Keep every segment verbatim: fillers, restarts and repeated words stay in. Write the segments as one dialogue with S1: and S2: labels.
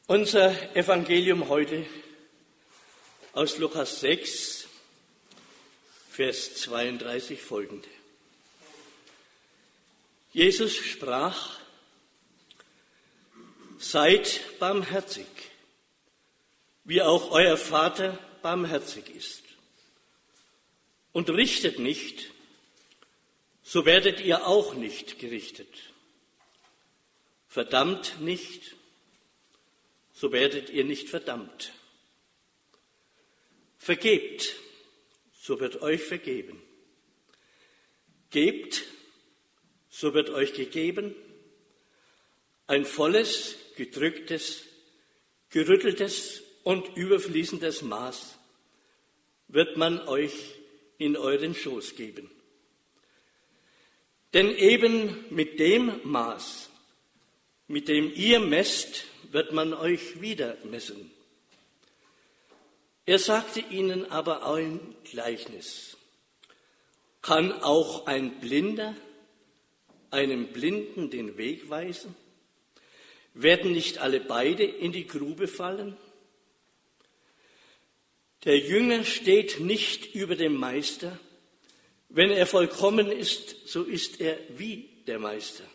S1: Unser Evangelium heute aus Lukas sechs, Vers zweiunddreißig folgende. Jesus sprach: Seid barmherzig, wie auch euer Vater barmherzig ist. Und richtet nicht, so werdet ihr auch nicht gerichtet. Verdammt nicht, so werdet ihr nicht verdammt. Vergebt, so wird euch vergeben. Gebt, so wird euch gegeben. Ein volles, gedrücktes, gerütteltes und überfließendes Maß wird man euch in euren Schoß geben. Denn eben mit dem Maß, mit dem ihr messt, wird man euch wieder messen. Er sagte ihnen aber ein Gleichnis. Kann auch ein Blinder einem Blinden den Weg weisen? Werden nicht alle beide in die Grube fallen? Der Jünger steht nicht über dem Meister. Wenn er vollkommen ist, so ist er wie der Meister.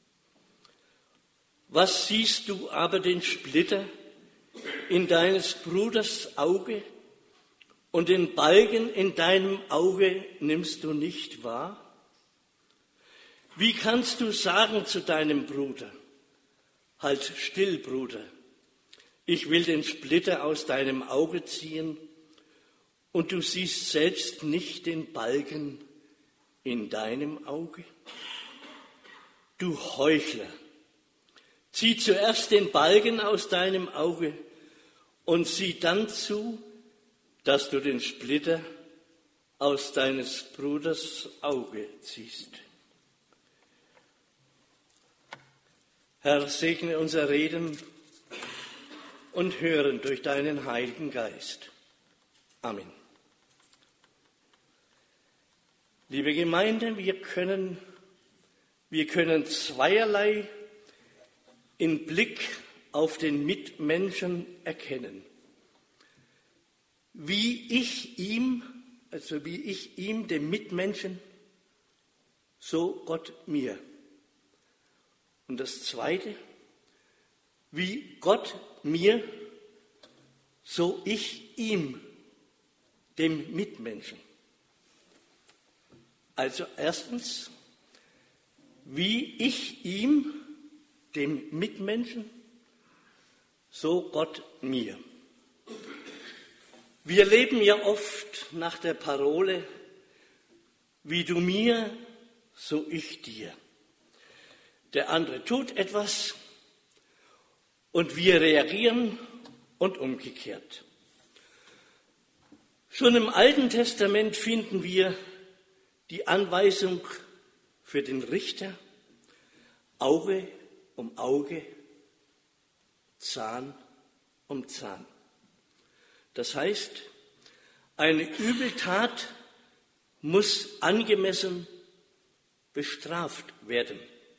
S1: Was siehst du aber den Splitter in deines Bruders Auge und den Balken in deinem Auge nimmst du nicht wahr? Wie kannst du sagen zu deinem Bruder: Halt still, Bruder, ich will den Splitter aus deinem Auge ziehen, und du siehst selbst nicht den Balken in deinem Auge? Du Heuchler! Zieh zuerst den Balken aus deinem Auge und sieh dann zu, dass du den Splitter aus deines Bruders Auge ziehst. Herr, segne unser Reden und Hören durch deinen Heiligen Geist. Amen. Liebe Gemeinde, wir können, wir können zweierlei im Blick auf den Mitmenschen erkennen. Wie ich ihm, also wie ich ihm, dem Mitmenschen, so Gott mir. Und das Zweite, wie Gott mir, so ich ihm, dem Mitmenschen. Also erstens, wie ich ihm, dem Mitmenschen, so Gott mir. Wir leben ja oft nach der Parole, wie du mir, so ich dir. Der andere tut etwas und wir reagieren und umgekehrt. Schon im Alten Testament finden wir die Anweisung für den Richter: Auge um Auge, Zahn um Zahn. Das heißt, eine Übeltat muss angemessen bestraft werden.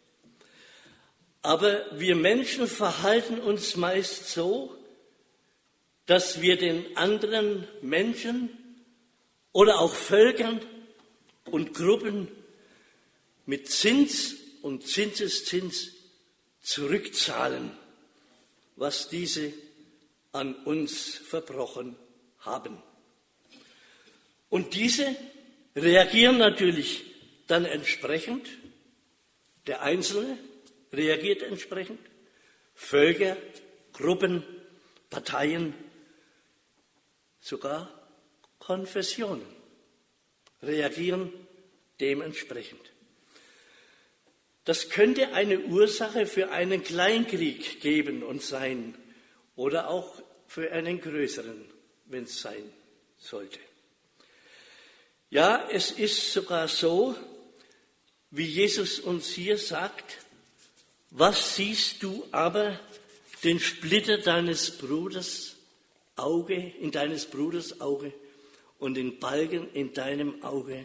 S1: Aber wir Menschen verhalten uns meist so, dass wir den anderen Menschen oder auch Völkern und Gruppen mit Zins und Zinseszins zurückzahlen, was diese an uns verbrochen haben. Und diese reagieren natürlich dann entsprechend, der Einzelne reagiert entsprechend, Völker, Gruppen, Parteien, sogar Konfessionen reagieren dementsprechend. Das könnte eine Ursache für einen Kleinkrieg geben und sein oder auch für einen größeren, wenn es sein sollte. Ja, es ist sogar so, wie Jesus uns hier sagt: Was siehst du aber den Splitter deines Bruders Auge, in deines Bruders Auge und den Balken in deinem Auge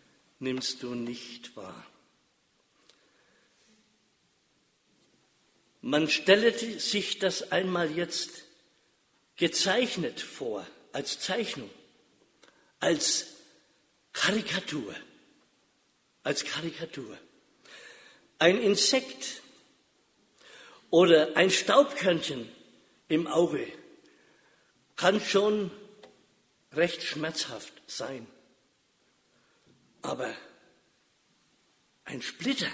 S1: nimmst du nicht wahr? Man stelle sich das einmal jetzt gezeichnet vor, als Zeichnung, als Karikatur, als Karikatur. Ein Insekt oder ein Staubkörnchen im Auge kann schon recht schmerzhaft sein. Aber ein Splitter,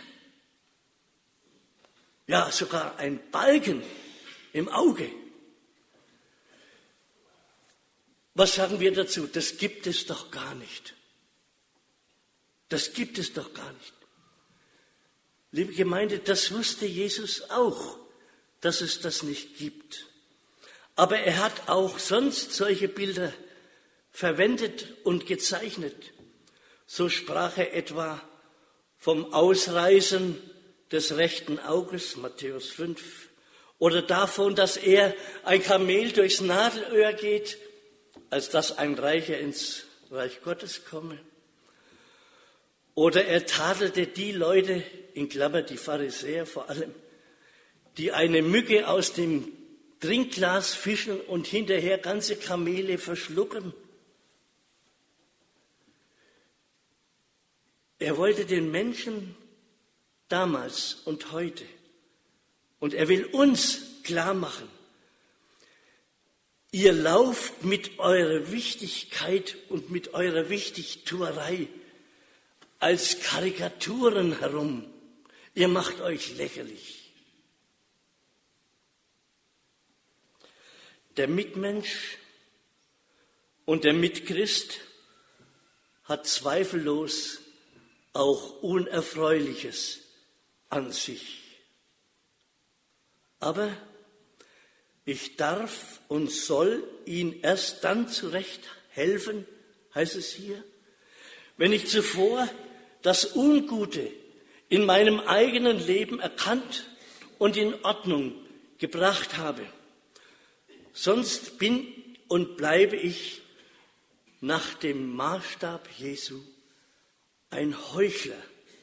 S1: ja sogar ein Balken im Auge, was sagen wir dazu? Das gibt es doch gar nicht. Das gibt es doch gar nicht. Liebe Gemeinde, das wusste Jesus auch, dass es das nicht gibt. Aber er hat auch sonst solche Bilder verwendet und gezeichnet. So sprach er etwa vom Ausreißen des rechten Auges, Matthäus fünf, oder davon, dass er ein Kamel durchs Nadelöhr geht, als dass ein Reicher ins Reich Gottes komme. Oder er tadelte die Leute, in Klammer die Pharisäer vor allem, die eine Mücke aus dem Trinkglas fischen und hinterher ganze Kamele verschlucken. Er wollte den Menschen damals und heute, und er will uns klar machen, ihr lauft mit eurer Wichtigkeit und mit eurer Wichtigtuerei als Karikaturen herum. Ihr macht euch lächerlich. Der Mitmensch und der Mitchrist hat zweifellos auch Unerfreuliches an sich. Aber ich darf und soll ihn erst dann zurecht helfen, heißt es hier, wenn ich zuvor das Ungute in meinem eigenen Leben erkannt und in Ordnung gebracht habe. Sonst bin und bleibe ich nach dem Maßstab Jesu ein Heuchler.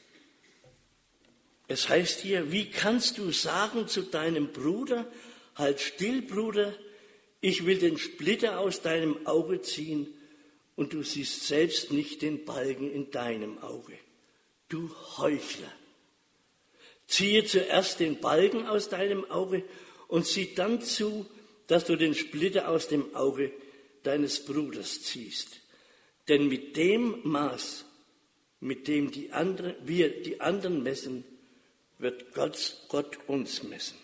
S1: Es heißt hier, wie kannst du sagen zu deinem Bruder, halt still, Bruder, ich will den Splitter aus deinem Auge ziehen und du siehst selbst nicht den Balken in deinem Auge. Du Heuchler. Ziehe zuerst den Balken aus deinem Auge und sieh dann zu, dass du den Splitter aus dem Auge deines Bruders ziehst. Denn mit dem Maß, mit dem die andere, wir die anderen messen, wird Gott, Gott uns messen.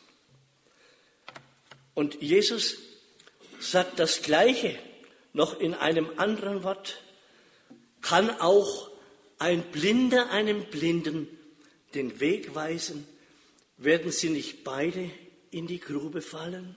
S1: Und Jesus sagt das Gleiche noch in einem anderen Wort. Kann auch ein Blinder einem Blinden den Weg weisen? Werden sie nicht beide in die Grube fallen?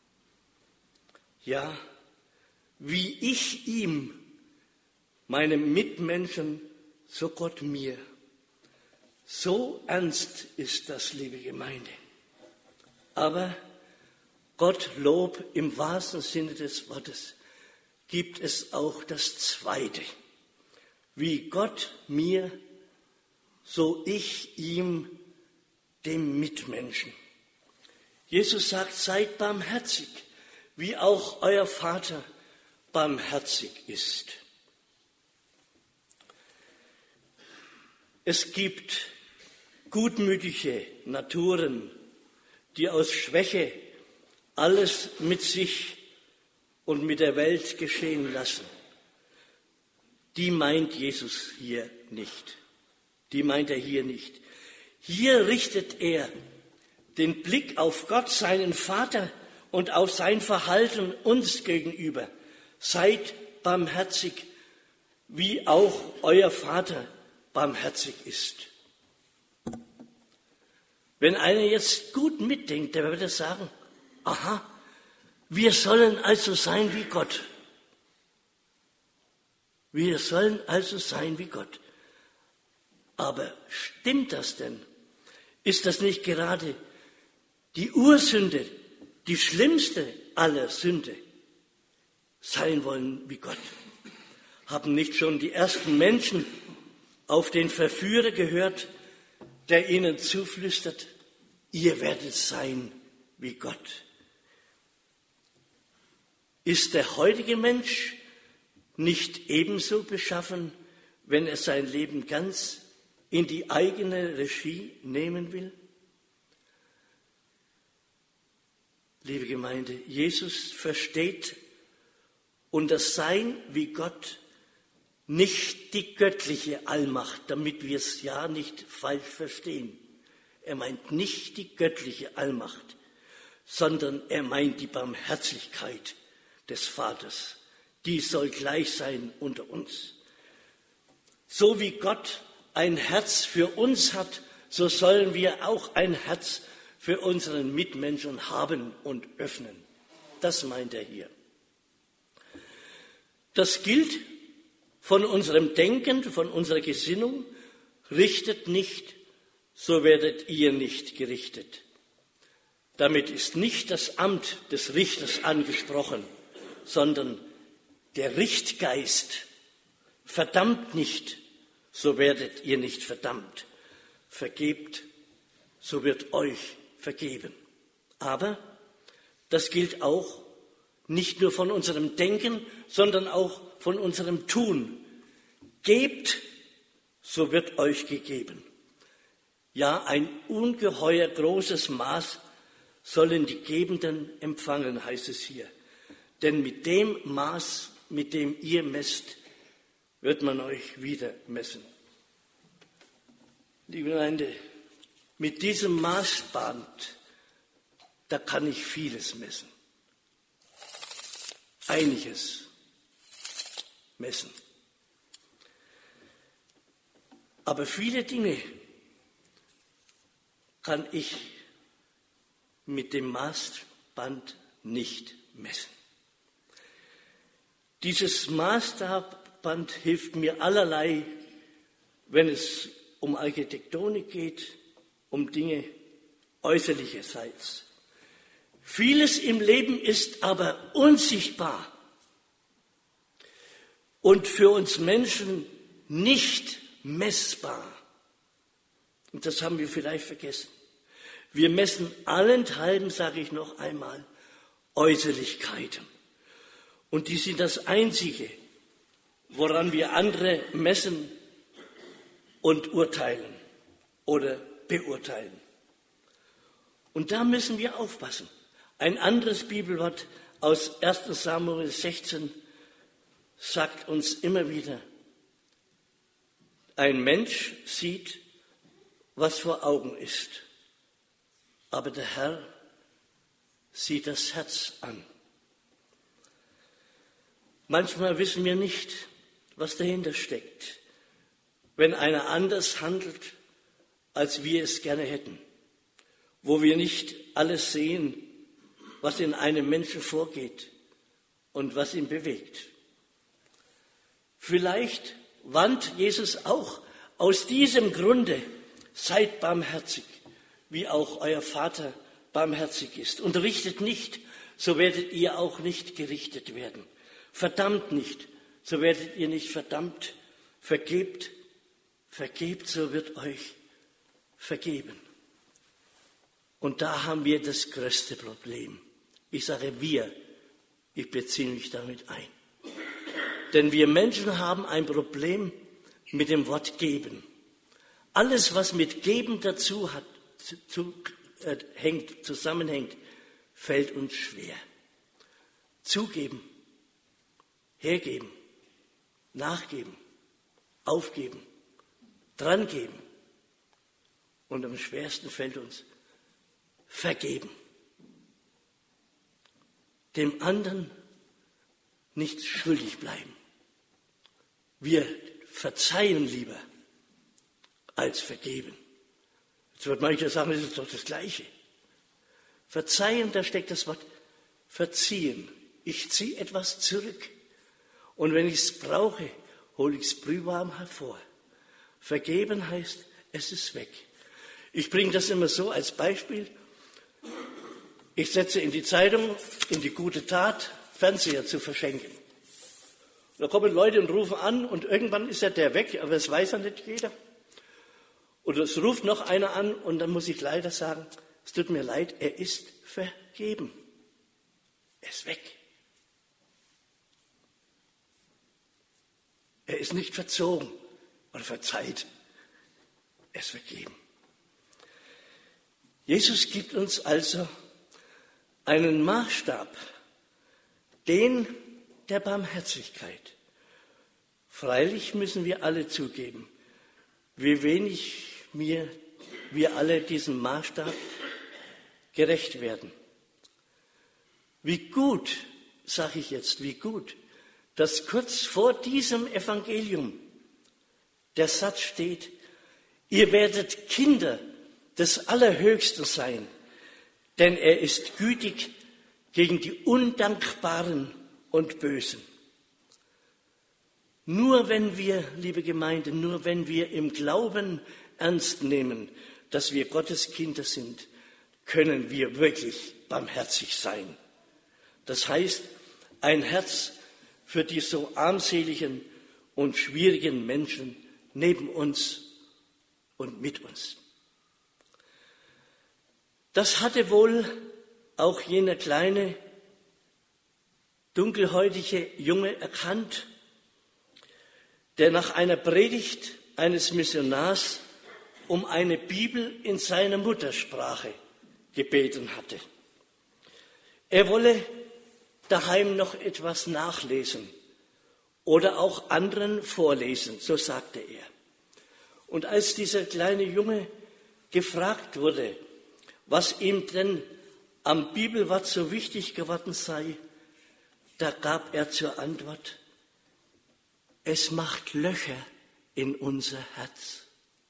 S1: Ja, wie ich ihm, meinem Mitmenschen, so Gott mir. So ernst ist das, liebe Gemeinde. Aber Gottlob im wahrsten Sinne des Wortes gibt es auch das Zweite. Wie Gott mir, so ich ihm, dem Mitmenschen. Jesus sagt, seid barmherzig, wie auch euer Vater barmherzig ist. Es gibt gutmütige Naturen, die aus Schwäche alles mit sich und mit der Welt geschehen lassen. Die meint Jesus hier nicht. Die meint er hier nicht. Hier richtet er den Blick auf Gott, seinen Vater, und auf sein Verhalten uns gegenüber. Seid barmherzig, wie auch euer Vater barmherzig ist. Wenn einer jetzt gut mitdenkt, der würde sagen, aha, wir sollen also sein wie Gott. Wir sollen also sein wie Gott. Aber stimmt das denn? Ist das nicht gerade die Ursünde, die schlimmste aller Sünde? Sein wollen wie Gott. Haben nicht schon die ersten Menschen auf den Verführer gehört, der ihnen zuflüstert, ihr werdet sein wie Gott. Ist der heutige Mensch nicht ebenso beschaffen, wenn er sein Leben ganz in die eigene Regie nehmen will? Liebe Gemeinde, Jesus versteht unter Sein wie Gott nicht die göttliche Allmacht, damit wir es ja nicht falsch verstehen. Er meint nicht die göttliche Allmacht, sondern er meint die Barmherzigkeit des Vaters. Die soll gleich sein unter uns. So wie Gott ein Herz für uns hat, so sollen wir auch ein Herz für unseren Mitmenschen haben und öffnen. Das meint er hier. Das gilt von unserem Denken, von unserer Gesinnung. Richtet nicht, so werdet ihr nicht gerichtet. Damit ist nicht das Amt des Richters angesprochen, sondern der Richtgeist. Verdammt nicht, so werdet ihr nicht verdammt. Vergebt, so wird euch vergeben. Aber das gilt auch nicht nur von unserem Denken, sondern auch von unserem Tun. Gebt, so wird euch gegeben. Ja, ein ungeheuer großes Maß sollen die Gebenden empfangen, heißt es hier. Denn mit dem Maß, mit dem ihr messt, wird man euch wieder messen. Liebe Gemeinde, mit diesem Maßband, da kann ich vieles messen. Einiges messen. Aber viele Dinge kann ich mit dem Maßband nicht messen. Dieses Maßband hilft mir allerlei, wenn es um Architektonik geht, um Dinge äußerlicherseits. Vieles im Leben ist aber unsichtbar und für uns Menschen nicht messbar. Und das haben wir vielleicht vergessen. Wir messen allenthalben, sage ich noch einmal, Äußerlichkeiten. Und die sind das Einzige, woran wir andere messen und urteilen oder beurteilen. Und da müssen wir aufpassen. Ein anderes Bibelwort aus erster Samuel sechzehn sagt uns immer wieder, ein Mensch sieht, was vor Augen ist, aber der Herr sieht das Herz an. Manchmal wissen wir nicht, was dahinter steckt, wenn einer anders handelt, als wir es gerne hätten, wo wir nicht alles sehen, was in einem Menschen vorgeht und was ihn bewegt. Vielleicht warnt Jesus auch aus diesem Grunde, seid barmherzig, wie auch euer Vater barmherzig ist. Und richtet nicht, so werdet ihr auch nicht gerichtet werden. Verdammt nicht, so werdet ihr nicht verdammt. Vergebt, vergebt, so wird euch vergeben. Und da haben wir das größte Problem. Ich sage wir, ich beziehe mich damit ein. Denn wir Menschen haben ein Problem mit dem Wort geben. Alles, was mit geben dazu hat, zu, äh, hängt, zusammenhängt, fällt uns schwer. Zugeben, hergeben, nachgeben, aufgeben, drangeben. Und am schwersten fällt uns vergeben. Dem anderen nichts schuldig bleiben. Wir verzeihen lieber als vergeben. Jetzt wird mancher sagen, das ist doch das Gleiche. Verzeihen, da steckt das Wort verziehen. Ich ziehe etwas zurück. Und wenn ich es brauche, hole ich es brühwarm hervor. Vergeben heißt, es ist weg. Ich bringe das immer so als Beispiel. Ich setze in die Zeitung, in die gute Tat, Fernseher zu verschenken. Da kommen Leute und rufen an und irgendwann ist ja der weg, aber das weiß ja nicht jeder. Und es ruft noch einer an und dann muss ich leider sagen, es tut mir leid, er ist vergeben. Er ist weg. Er ist nicht verzogen oder verzeiht. Er ist vergeben. Jesus gibt uns also einen Maßstab, den der Barmherzigkeit. Freilich müssen wir alle zugeben, wie wenig wir, wir alle diesem Maßstab gerecht werden. Wie gut, sage ich jetzt, wie gut, dass kurz vor diesem Evangelium der Satz steht, ihr werdet Kinder des Allerhöchsten sein, denn er ist gütig gegen die Undankbaren und Bösen. Nur wenn wir, liebe Gemeinde, nur wenn wir im Glauben ernst nehmen, dass wir Gottes Kinder sind, können wir wirklich barmherzig sein. Das heißt, ein Herz für die so armseligen und schwierigen Menschen neben uns und mit uns. Das hatte wohl auch jener kleine, dunkelhäutige Junge erkannt, der nach einer Predigt eines Missionars um eine Bibel in seiner Muttersprache gebeten hatte. Er wolle daheim noch etwas nachlesen oder auch anderen vorlesen, so sagte er. Und als dieser kleine Junge gefragt wurde, was ihm denn am Bibelwort so wichtig geworden sei, da gab er zur Antwort, es macht Löcher in unser Herz.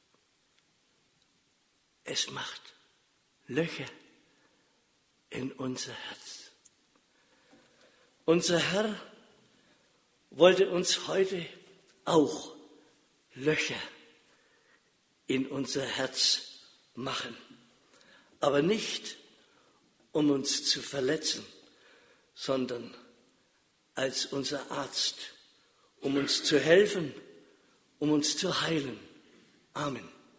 S1: Es macht Löcher in unser Herz. Unser Herr wollte uns heute auch Löcher in unser Herz machen, aber nicht, um uns zu verletzen, sondern als unser Arzt, um uns zu helfen, um uns zu heilen. Amen.